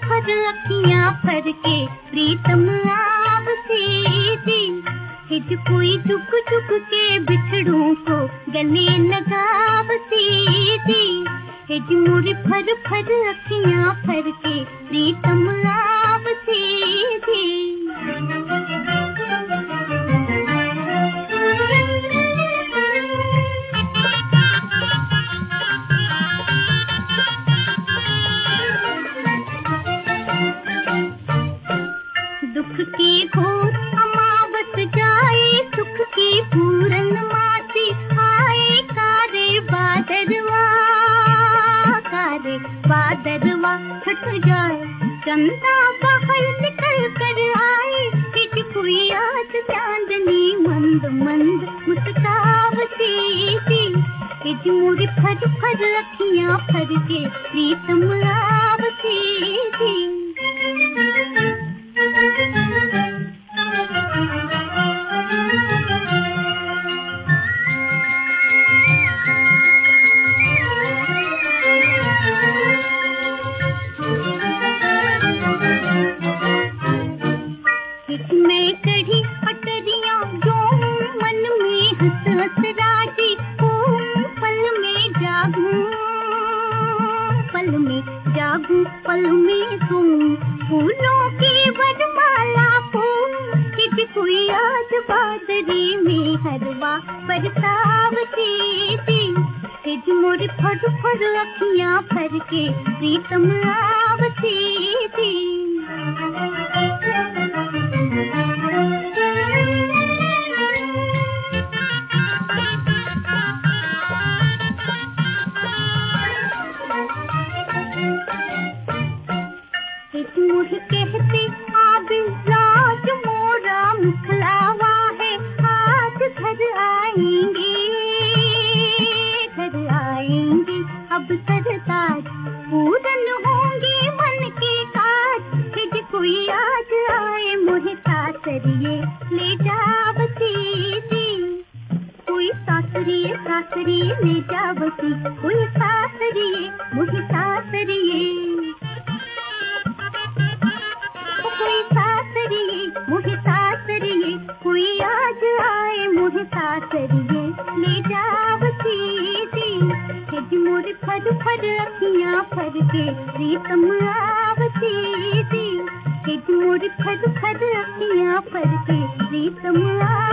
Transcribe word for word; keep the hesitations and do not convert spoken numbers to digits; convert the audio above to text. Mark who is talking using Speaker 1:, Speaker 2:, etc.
Speaker 1: फर अखियां फर के प्रीतम आवसी थी। हिज कोई चुक चुक के बिछड़ों को गले लगावसी थी। हिज मोर फर फर अखियां फर के प्रीतम आवसी थी। दुख की घोर अमावस जाए सुख की पूरन मासी आए कारे बादरवा कारे बादरवा छट जाए चंदा बाहर निकल कर आए। हिज कोई आज चांदनी मंद मंद मुस्कावती थी। हिज मोर फर फर अखियां फर के प्रीतम आवती थी। में कढ़ी अटरियां जो मन में हंस हंस राजी ओ पल में जागूं पल में जागूं पल में सोऊं फूलों की वरमाला फूल। हिज कोई आज बादरी में हरवा बरसावती थी। हिज मोर फर फर अखियां फर के प्रीतम आवती थी। मुझे कहते आबिल राज मोरा मुखलावा है आज घर आएंगे घर आएंगे अब सरताज पूरन होंगे मन के काज। हिज कोई आज आए मुझे सासरिए ले जावती थी। कोई सासरिए सासरिए ले जावती कोई सासरिए मुझे सासरिए कोई सासरिए मुझे सासरिए कोई आज आए मुझे सासरिए ले जावती थी। हिज मोर फर फर अखियां फर के प्रीतम आवती थी। हिज मोर फर फर अखियां फर के प्रीतम